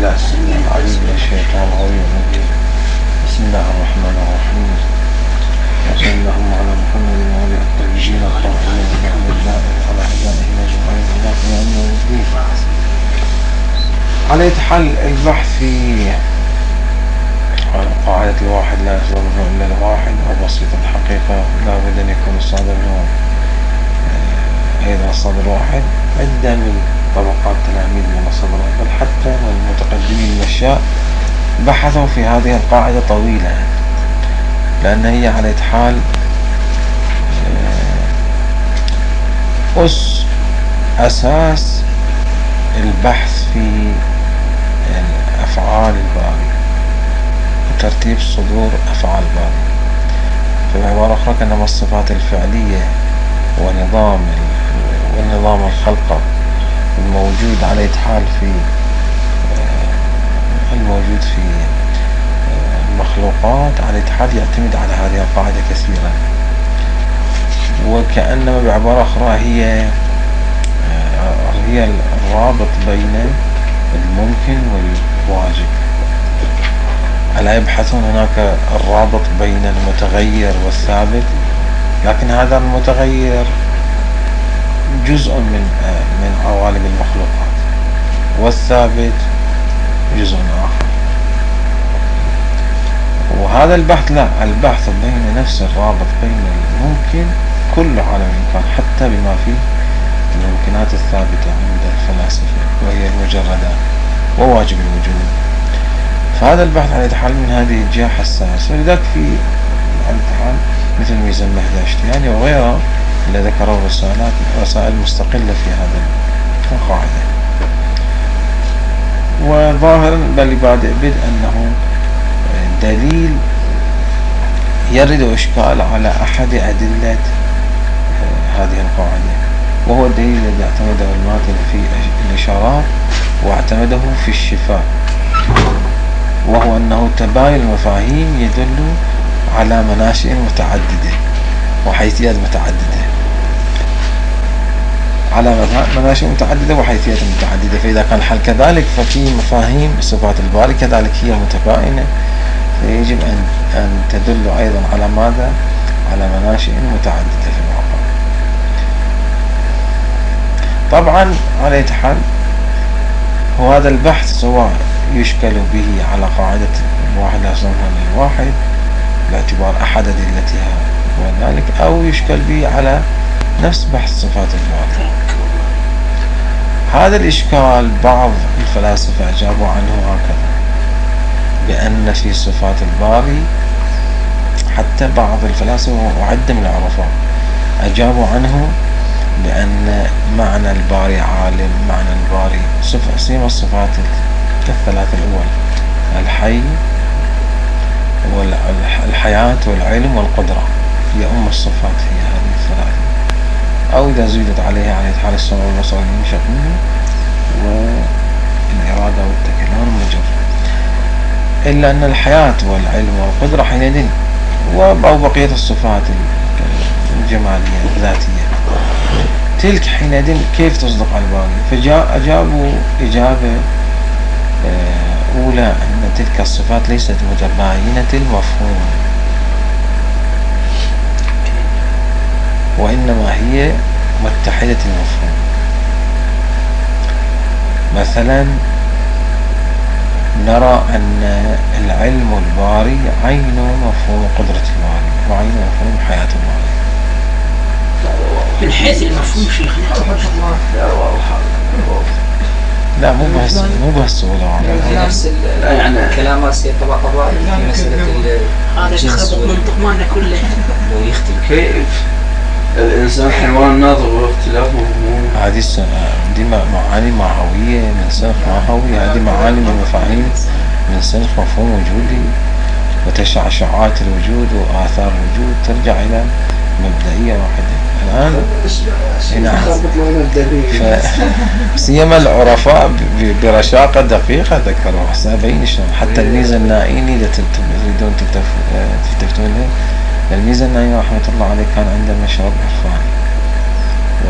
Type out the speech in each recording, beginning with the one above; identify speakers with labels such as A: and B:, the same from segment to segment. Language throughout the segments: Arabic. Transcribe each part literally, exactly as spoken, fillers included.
A: بالله السميع العليم من الشيطان الرجيم. بسم الله الرحمن الرحيم. وصلى اللهم على محمد وعلى آله الطيبين الطاهرين وعلى الدائم على هدائهم أجمعين إلى قيام يوم الدين. على حل البحث في قاعدة الواحد لا يصدره إلا الواحد أو بسيط الحقيقة لا بد أن يكون الصادر منه أيضا الصادر واحد. عدة من طبقات تلاميذ من الصدر بل حتى من المتقدمين المشاء بحثوا في هذه القاعدة طويلة، لأن هي على حال أس أساس البحث في أفعال الباري وترتيب صدور أفعال الباري. فبعبارة أخرى كأنما الصفات الفعلية ونظام ونظام الخلقة الموجود على حال في الموجود في المخلوقات على حال يعتمد على هذه القاعدة كثيرا، وكأنما بعبارة أخرى هي هي الرابط بين الممكن والواجب. ألا يبحثون هناك الرابط بين المتغير والثابت، لكن هذا المتغير جزء من من عوالم المخلوقات والثابت جزء آخر. وهذا البحث لا البحث بين نفس الرابط بين الممكن كل عالم الإمكان حتى بما فيه الممكنات الثابتة عند الفلاسفة وهي المجردات وواجب الوجود. فهذا البحث على حال من هذه الجهة حساس، ولذلك في الامتحان مثل ميزان مهدي اشتياني وغيره اللي ذكروا رسالات رسائل مستقلة في هذا القاعدة. وظاهرا بل بادئ بدء أنه دليل يرد إشكال على أحد أدلة هذه القاعدة، وهو الدليل الذي اعتمده الماتن في الإشارات واعتمده في الشفاء، وهو أنه تباين المفاهيم يدل على مناشئ متعددة وحيثيات متعددة على مناشئ متعددة وحيثيات متعددة. فإذا كان الحال كذلك ففي مفاهيم صفات الباري كذلك هي متباينة، فيجب أن أن تدل أيضا على ماذا؟ على مناشئ متعددة في الواقع. طبعا على حال هو هذا البحث سواء يشكل به على قاعدة الواحد لا يصدره إلا الواحد باعتبار أحد أدلتها وذلك، أو يشكل به على نفس بحث صفات الباري. هذا الإشكال بعض الفلاسفة أجابوا عنه هكذا، بأن في صفات الباري حتى بعض الفلاسفة وعدة من العرفاء أجابوا عنه بأن معنى الباري عالم، معنى الباري صفة سيما الصفات الثلاثة الأول الحي والحياة والعلم والقدرة هي أم الصفات هي هذه الثلاثة، أو إذا زيدت عليها على حال السمع والبصر ينشأ منه والإرادة والتكلم والمجرد، إلا أن الحياة والعلم والقدرة حينئذ أو بقية الصفات الجمالية الذاتية تلك حينئذ كيف تصدق على الباري؟ فأجابوا إجابة أولى أن تلك الصفات ليست متباينة المفهوم، وإنما هي متحدة المفهوم. مثلا نرى أن العلم الباري عين مفهوم قدرة الباري وعين مفهوم حياة الباري
B: من حيث المفهوم شيخنا.
A: لا مو بس مو بس ولا
C: نفس الكلام السيد طبعا طبعا في مسألة
B: هذا يخربط منطق مالنا كله.
C: لو يختلف
D: كيف الإنسان حيوان ناطق واختلاف مفهوم؟
A: هذه دي معاني ماهوية من سنخ ماهوي، هذه معاني من مفاهيم من سنخ مفهوم وجودي وتشعشعات الوجود وآثار الوجود ترجع إلى مبدئية واحدة. الآن هنا سيما العرفاء برشاقة دقيقة ذكروا سابين شلون حتى الميزة النائيني إذا تريدون تلتفتون له. الميزة النائيني رحمة الله عليه كان عنده مشرب عرفاني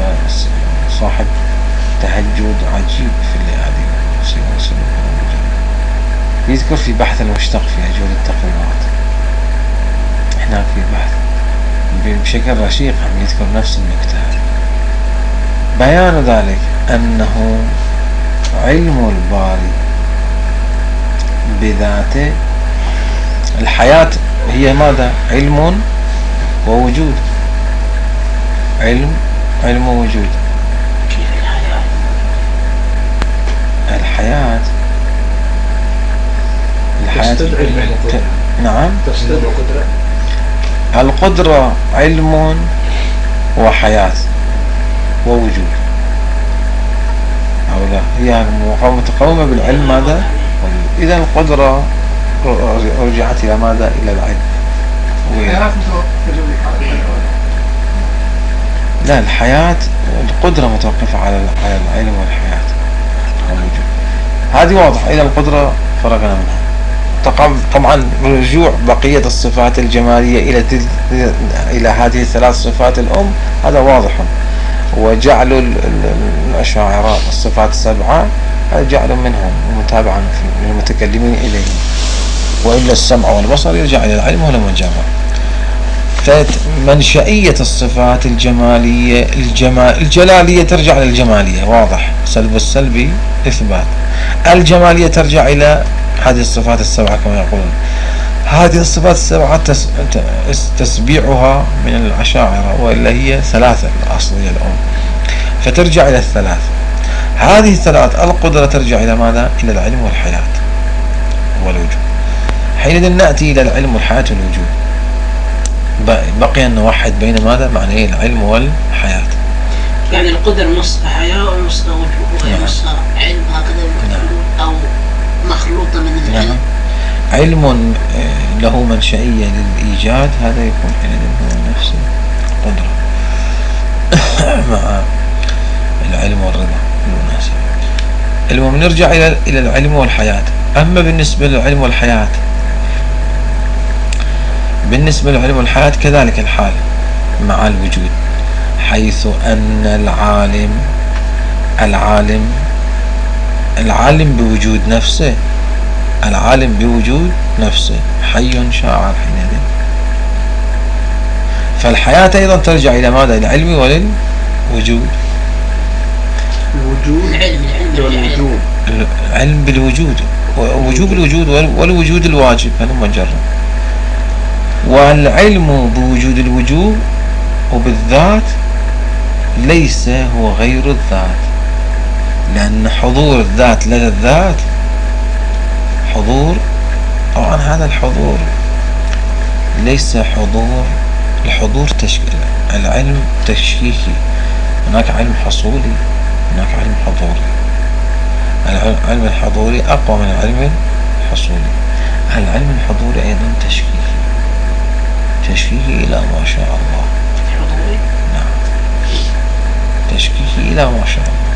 A: وصاحب تهجد عجيب في الليالي يذكر في بحث المشتق في أجوبة التقريرات، هناك في بحث بشكل رشيق هم يذكر نفس النكتة. بيان ذلك أنه علم الباري بذاته، الحياة هي ماذا؟ علم ووجود، علم علم ووجود.
B: كيف الحياة؟
A: الحياة الحياة
C: تستدعي القدرة.
A: نعم،
C: تستدعي القدرة.
A: القدرة علم وحياة ووجود، أو لا هي متقومة بالعلم ماذا؟ إذا القدرة رجعت إلى ماذا؟ إلى العلم. لا، الحياة القدرة متوقفة على على العلم والحياة والوجود، هذه واضحة. إذا القدرة فرغنا منها. طبعا رجوع بقية الصفات الجمالية إلى إلى هذه الثلاث صفات الأم هذا واضح، وجعل الأشاعرة الصفات السبعة هذا جعل منهم متابعا في المتكلمين إليه، وإلا السمع والبصر يرجع إلى العلم ولا مجرد. فمنشئية الصفات الجمالية الجمال الجلالية ترجع للجمالية، واضح، سلب السلبي إثبات. الجمالية ترجع إلى هذه الصفات السبعة كما يقولون. هذه الصفات السبعة تسبيعها من الأشاعرة، وإلا هي ثلاثة الأصلية الأم، فترجع إلى الثلاث. هذه الثلاث القدرة ترجع إلى ماذا؟ إلى العلم والحياة والوجود. حينئذ نأتي إلى العلم والحياة والوجود، بقي أن نوحد بين ماذا؟ معنى العلم والحياة.
B: يعني القدر نص حياة ونص وجود ونص علم، هكذا أو مخلوطة من العلم.
A: نعم. علم له منشئية للإيجاد، هذا يكون حينئذ هو نفس القدرة مع العلم والرضا بالمناسبة. المهم نرجع إلى إلى العلم والحياة. أما بالنسبة للعلم والحياة، بالنسبة للعلم والحياة كذلك الحال مع الوجود، حيث أن العالم العالم العالم بوجود نفسه، العالم بوجود نفسه حي شاعر حينئذ. فالحياة أيضا ترجع إلى ماذا؟ العلم وللوجود.
C: الوجود
B: العلم العلم
A: العلم بالوجود، وجوب الوجود والوجود الواجب هذا مجرد. والعلم بوجود الوجود وبالذات ليس هو غير الذات، لأن حضور الذات لدى الذات حضور. طبعا هذا الحضور ليس حضور، الحضور تشكيل، العلم تشكيكي، هناك علم حصولي، هناك علم حضوري. العلم الحضوري أقوى من العلم الحصولي. العلم الحضوري أيضا تشكيكي، تشكيكي إلى ما شاء الله. نعم، تشكيكي إلى ما شاء الله.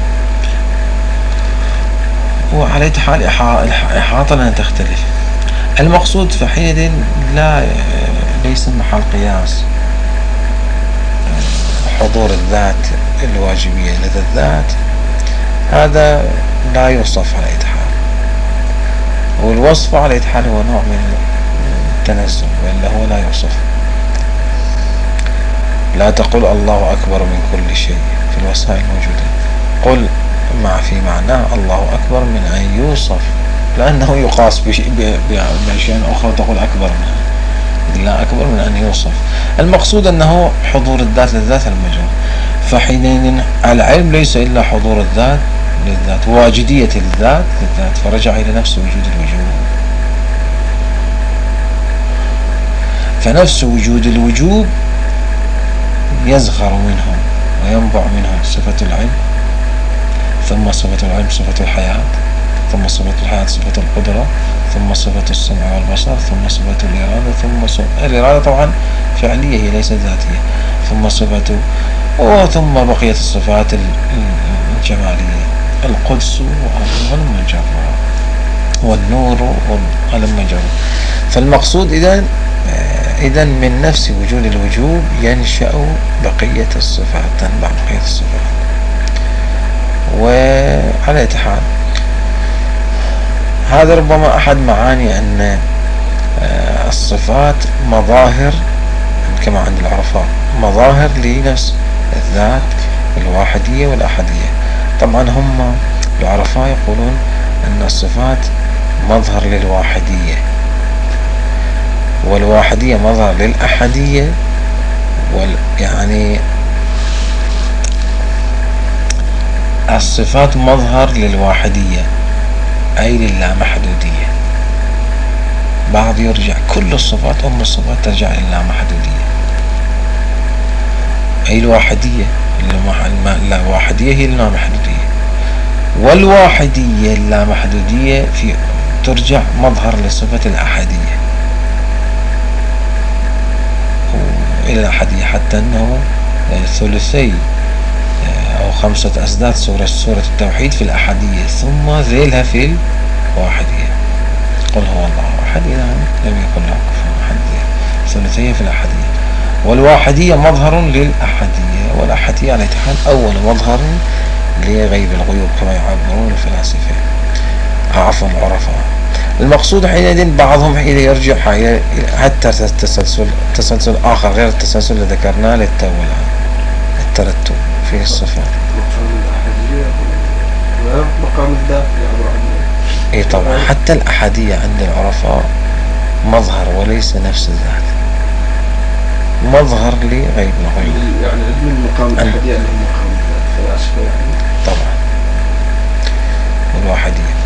A: وعلى حال إحاطة لن تختلف. المقصود في حينئذ لا ليس محل قياس حضور الذات الواجبية لدى الذات، هذا لا يوصف على إتحال، والوصف على إتحال هو نوع من التنزل، وإلا هو لا يوصف. لا تقل الله أكبر من كل شيء في الوسائل الموجودة، قل مع في معناه الله أكبر من أن يوصف، لأنه يقاس بأشياء أخرى تقول أكبر منها، لا أكبر من أن يوصف. المقصود أنه حضور الذات للذات المجرد. فحينئذ العلم ليس إلا حضور الذات للذات، واجدية الذات للذات، فرجع إلى نفس وجود الوجود. فنفس وجود الوجود يزخر منه وينبع منه صفة العلم، ثم صفة العلم صفة الحياة، ثم صفة الحياة صفة القدرة، ثم صفة السمع والبصر، ثم صفة الإرادة، ثم صفة الإرادة طبعا فعلية هي ليست ذاتية، ثم صفة، وثم بقية الصفات الجمالية، القدس والمجرد والنور والمجرد. فالمقصود إذن إذن من نفس وجود الوجود ينشأ بقية الصفات، تنبع بقية الصفات. وعلى حال هذا ربما أحد معاني أن الصفات مظاهر كما عند العرفاء، مظاهر لنفس الذات الواحدية والأحدية. طبعا هم العرفاء يقولون أن الصفات مظهر للواحدية، والواحدية مظهر للأحدية، وال يعني الصفات مظهر للواحدية أي للامحدودية. بعض يرجع كل الصفات أم الصفات ترجع للامحدودية، أي الواحدية. الواحدية هي اللامحدودية، والواحدية اللامحدودية في ترجع مظهر لصفة الأحدية إلى الأحدية، حتى أنه ثلثي أو خمسة أسداد سورة سورة التوحيد في الأحدية، ثم ذيلها في الواحدية. قل هو الله أحد إله لم يكن له كفوا أحد، ثلثية في الأحدية. والواحدية مظهر للأحدية، والأحدية على حال أول مظهر لغيب الغيوب كما يعبرون الفلاسفة عفوا العرفاء. المقصود حينئذ بعضهم حين يرجع حتى التسلسل تسلسل آخر غير التسلسل اللي ذكرناه للتو الآن، الترتب في الصفات.
D: مقام الأحدية ومقام الذات
A: اي طبعا حتى الأحدية عند العرفاء مظهر وليس نفس الذات، مظهر لغيب الغيوب.
D: يعني من مقام الأحدية اللي هو مقام الذات فلاسفة يعني
A: طبعا. والواحدية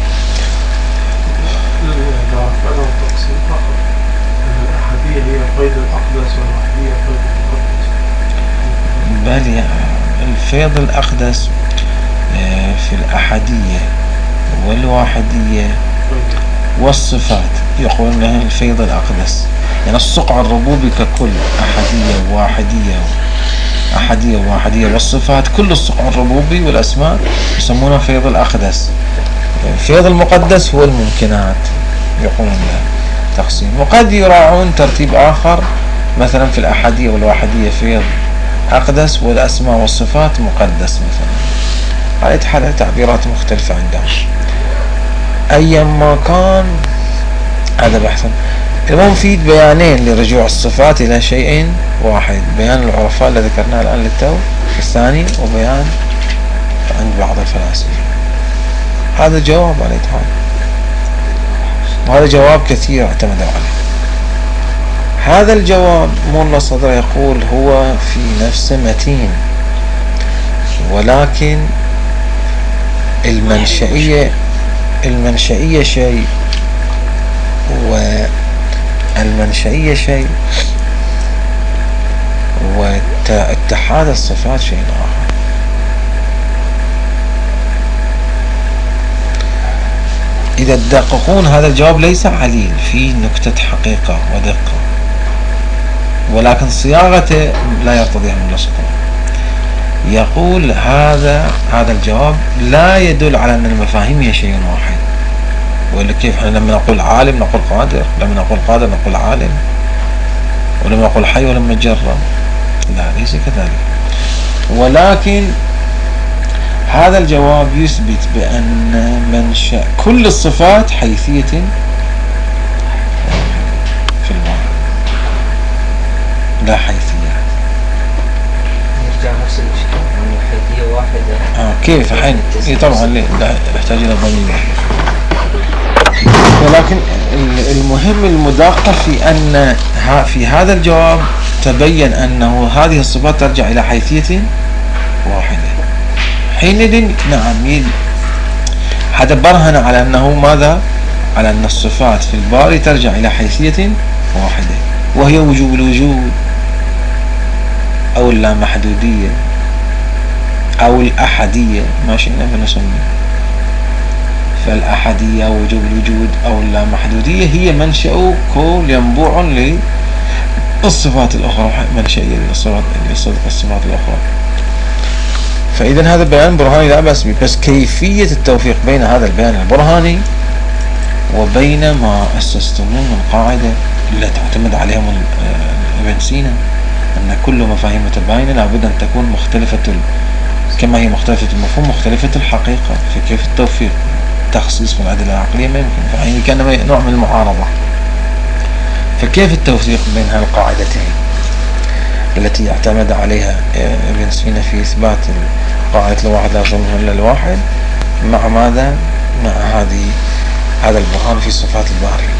E: العرفاء لهم تقسيم آخر، الأحدية هي قيد الأقدس والوحدية قيد المقدس.
A: بل الفيض الأقدس في الأحدية والواحدية والصفات يقول لها الفيض الأقدس، يعني الصقع الربوبي ككل أحدية وواحدية أحدية وواحدية، والصفات كل الصقع الربوبي والأسماء يسمونها فيض الأقدس. الفيض المقدس هو الممكنات يقولون لها تقسيم، وقد يراعون ترتيب آخر مثلا في الأحدية والواحدية فيض أقدس والأسماء والصفات مقدس مثلا، على حال تعبيرات مختلفة عندهم. أيما كان هذا بحثا. المهم في بيانين لرجوع الصفات إلى شيء واحد، بيان العرفاء اللي ذكرناه الآن للتو الثاني، وبيان عند بعض الفلاسفة. هذا جواب على حال، وهذا جواب كثير اعتمدوا عليه. هذا الجواب ملا صدر يقول هو في نفسه متين، ولكن المنشئية المنشئية شيء والمنشئية شيء واتحاد الصفات شيء آخر. إذا تدققون هذا الجواب ليس عليل، فيه نكتة حقيقة ودقة، ولكن صياغته لا يرتضيها من الأسطورة. يقول هذا هذا الجواب لا يدل على أن المفاهيم هي شيء واحد، ولا كيف احنا لما نقول عالم نقول قادر، لما نقول قادر نقول عالم، ولما نقول حي ولما جرب، لا ليس كذلك. ولكن هذا الجواب يثبت بأن منشأ كل الصفات حيثية في الواقع، لا حيثية.
C: نرجع نفس الإشكال أن الحيثية واحدة.
A: آه كيف حين إيه طبعا لا يحتاج إلى ضمير، ولكن المهم المدقق في أن في هذا الجواب تبين أنه هذه الصفات ترجع إلى حيثية واحدة. حينئذ نعم هذا برهن على أنه ماذا؟ على أن الصفات في الباري ترجع إلى حيثية واحدة، وهي وجوب الوجود أو اللامحدودية أو الأحدية ما شئنا فنسميه. فالأحدية أو وجوب الوجود أو اللامحدودية هي منشأ كل ينبوع للصفات الأخرى، منشأية للصفات الصفات الأخرى. فإذا هذا البيان برهاني لا بأس به، بس كيفية التوفيق بين هذا البيان البرهاني وبين ما أسستموه من قاعدة اللي تعتمد عليهم ابن سينا أن كل مفاهيم متباينة لابد أن تكون مختلفة كما هي مختلفة المفهوم مختلفة الحقيقة، في كيف التوفيق التخصيص في الأدلة العقلية ما يمكن، فيعني كان نوع من المعارضة. فكيف التوفيق بين هالقاعدتين التي اعتمد عليها ابن سينا في إثبات قاعدة الواحد لا يظن إلا الواحد مع ماذا؟ مع هذه هذا البرهان في صفات الباري.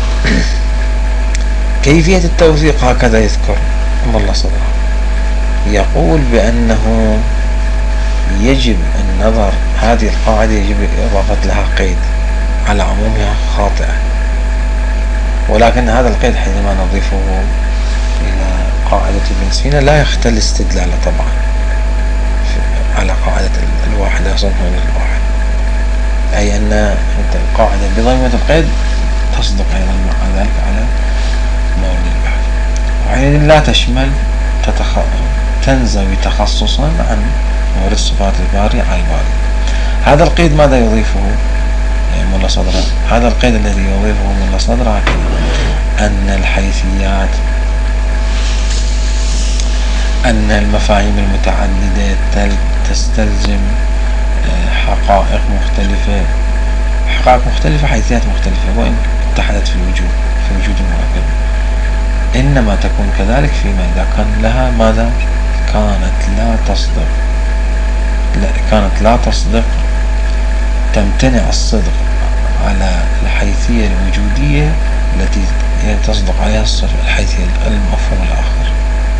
A: كيفية التوثيق هكذا يذكر ملا صدره، يقول بأنه يجب النظر، هذه القاعدة يجب إضافة لها قيد على عمومها خاطئة، ولكن هذا القيد حينما نضيفه إلى قاعدة ابن سينا لا يختل استدلاله طبعا على قاعدة الواحد لا يصنع إلا الواحد، أي أن القاعدة بضميمة القيد تصدق أيضا مع ذلك على مورد البحث، وحينئذ لا تشمل تتخ... تنزوي تخصصا عن مورد صفات الباري على الباري. هذا القيد ماذا يضيفه ملا صدره؟ هذا القيد الذي يضيفه ملا صدره أن الحيثيات، أن المفاهيم المتعددة تستلزم حقائق مختلفة، حقائق مختلفة حيثيات مختلفة، وإن اتحدت في الوجود في وجود مركب، إنما تكون كذلك فيما إذا كان لها ماذا؟ كانت لا تصدق لا كانت لا تصدق تمتنع الصدق على الحيثية الوجودية التي تصدق عليها الحيثية المفهوم الآخر.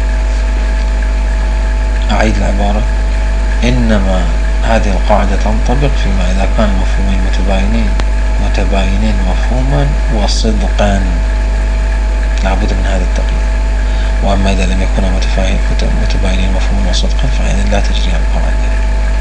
A: أعيد العبارة: إنما هذه القاعدة تنطبق فيما إذا كان المفهومين متباينين متباينين مفهوما وصدقا، لابد من هذا التقييد. وأما إذا لم يكونا متباينين مفهوما وصدقا فإذن لا تجري القاعدة.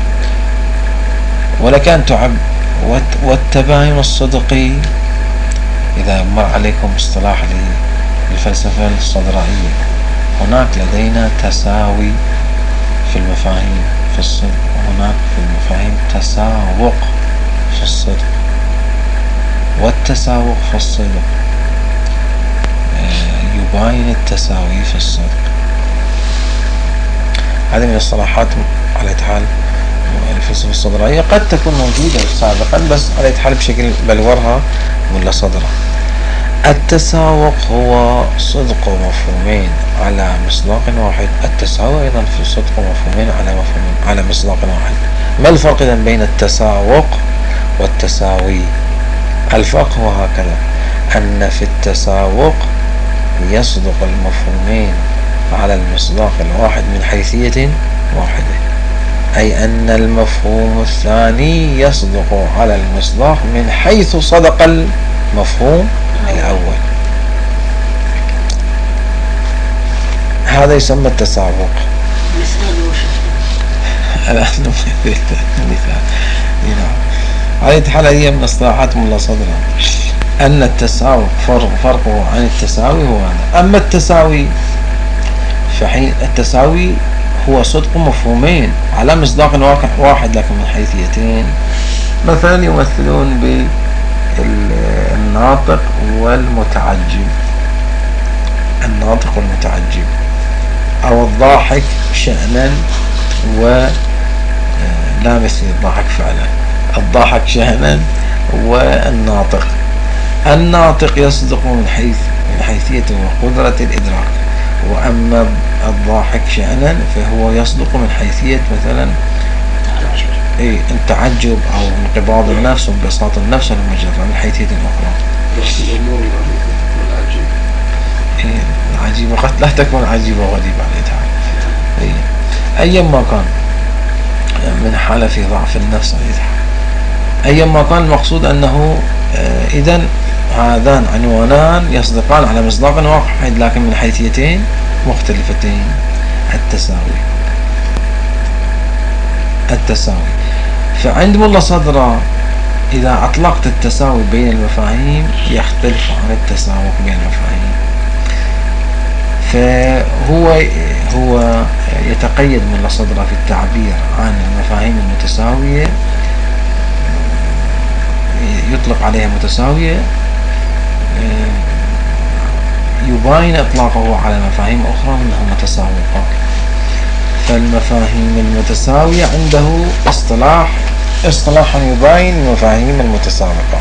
A: ولكن تعب والتباين الصدقي، إذا مر عليكم اصطلاح للفلسفة الصدرائية، هناك لدينا تساوي في المفاهيم في الصدق، وهناك في المفاهيم تساوق في الصدق، والتساوق في الصدق يباين التساوي في الصدق. هذه من الصلاحات على حال الفلسفة الصدرائية، قد تكون موجودة سابقا بس على حال بشكل بلورها ولا صدرة. التساوق هو صدق مفهومين على مصداق واحد، التساوي أيضا في صدق مفهومين على مفهومين على مصداق واحد. ما الفرق إذن بين التساوق والتساوي؟ الفرق هو هكذا: أن في التساوق يصدق المفهومين على المصداق الواحد من حيثية واحدة، أي أن المفهوم الثاني يصدق على المصداق من حيث صدق المفهوم الأول. هذا يسمى التساوق. الآن مثال على حال هي من اصطلاحات ملا صدره أن التساوق فرق فرقه عن التساوي هو هذا. أما التساوي فحين التساوي هو صدق مفهومين على مصداق واحد لكن من حيثيتين، مثلا يمثلون بالناطق والمتعجب، الناطق والمتعجب، أو الضاحك شأنا ولا مثل الضاحك فعلا، الضاحك شأنا والناطق. الناطق يصدق من حيث من حيثية وقدرة الإدراك، وأما الضاحك شأنا فهو يصدق من حيثية مثلا إيه التعجب أو انقباض النفس وانبساط النفس المجرد من حيثية أخرى. إيه العجيبة قد لا تكون عجيبة وغريبة عليه تعالى. إيه أيما كان من حالة في ضعف النفس عليه تعالى، أيما كان المقصود أنه آه إذن هذان عنوانان يصدقان على مصداق واحد لكن من حيثيتين مختلفتين. التساوي التساوي فعند ملا صدره إذا أطلقت التساوي بين المفاهيم يختلف عن التساوق بين المفاهيم، فهو هو يتقيد ملا صدره في التعبير عن المفاهيم المتساوية، يطلق عليها متساوية، يباين إطلاقه على مفاهيم أخرى منها متساوقة. فالمفاهيم المتساوية عنده اصطلاح اصطلاح يباين المفاهيم المتسابقة.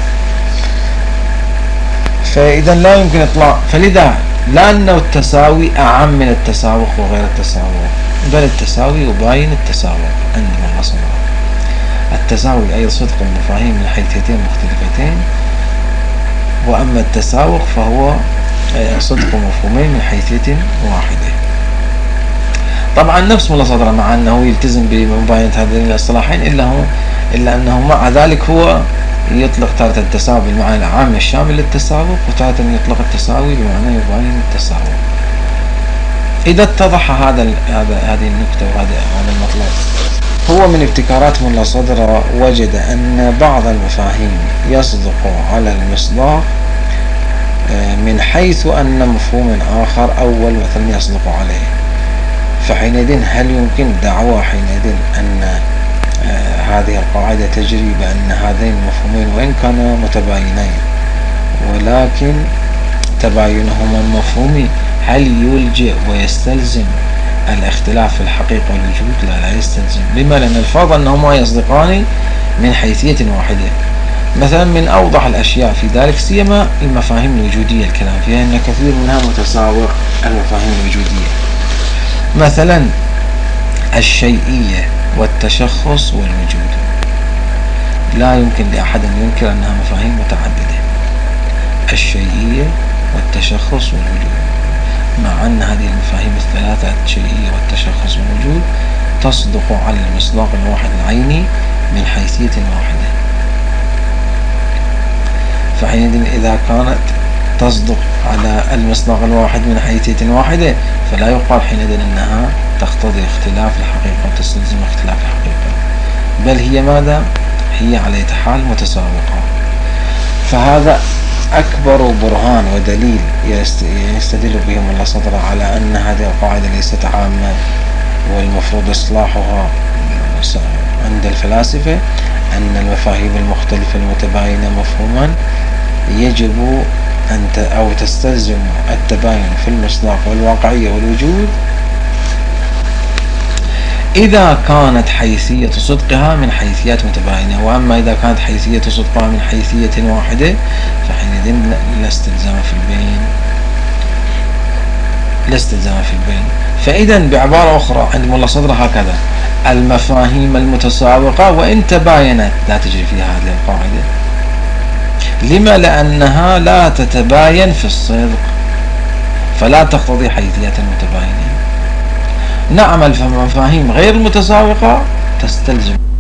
A: فإذا لا يمكن إطلاق، فلذا لا أنه التساوي أعم من التساوق وغير التساوق، بل التساوي يباين التساوق عند الله سبحانه. التساوي أي صدق المفاهيم من حيثيتين مختلفتين، وأما التساوق فهو صدق مفهومين من حيثية واحدة. طبعا نفس ملا صدر مع أنه يلتزم بمباينة هذين الاصطلاحين، إلا هو إلا أنه مع ذلك هو يطلق تارة التساوي بالمعنى العام الشامل للتساوق، وتارة يطلق التساوي بمعنى يباين التساوق. إذا اتضح هذا هذا هذه النكتة وهذا هذا المطلب، هو من ابتكارات ملا صدر وجد أن بعض المفاهيم يصدق على المصداق من حيث أن مفهوم آخر أول مثلا يصدق عليه. فحينئذ هل يمكن دعوى حينئذ أن هذه القاعدة تجري بأن هذين المفهومين وإن كانا متباينين ولكن تباينهما المفهومي هل يلجئ ويستلزم الاختلاف في الحقيقة والوجود؟ لا لا يستلزم. لما؟ لأن الفرض أنهما يصدقان من حيثية واحدة. مثلا من أوضح الأشياء في ذلك سيما المفاهيم الوجودية الكلام فيها أن كثير منها متساوق المفاهيم الوجودية، مثلا الشيئية والتشخص والوجود، لا يمكن لأحد أن ينكر أنها مفاهيم متعددة، الشيئية والتشخص والوجود، مع أن هذه المفاهيم الثلاثة الشيئية والتشخص والوجود تصدق على المصداق الواحد العيني من حيثية واحدة. فحينئذ إذا كانت تصدق على المصداق الواحد من حيثية واحدة فلا يقال حينئذ أنها تقتضي اختلاف الحقيقة وتستلزم اختلاف الحقيقة، بل هي ماذا؟ هي على حال متساوقة. فهذا أكبر برهان ودليل يستدل به ملا صدر على أن هذه القاعدة ليست عامة والمفروض إصلاحها عند الفلاسفة، أن المفاهيم المختلفة المتباينة مفهوما يجب أن أو تستلزم التباين في المصداق والواقعية والوجود إذا كانت حيثية صدقها من حيثيات متباينة، وأما إذا كانت حيثية صدقها من حيثية واحدة فحينئذ لا استلزام في البين لا استلزام في البين. فإذا بعبارة أخرى عند ملا صدر هكذا: المفاهيم المتساوقة وإن تباينت لا تجري فيها هذه القاعدة. لما؟ لأنها لا تتباين في الصدق فلا تقتضي حيثيات المتباينين. نعم المفاهيم غير المتساوقة تستلزم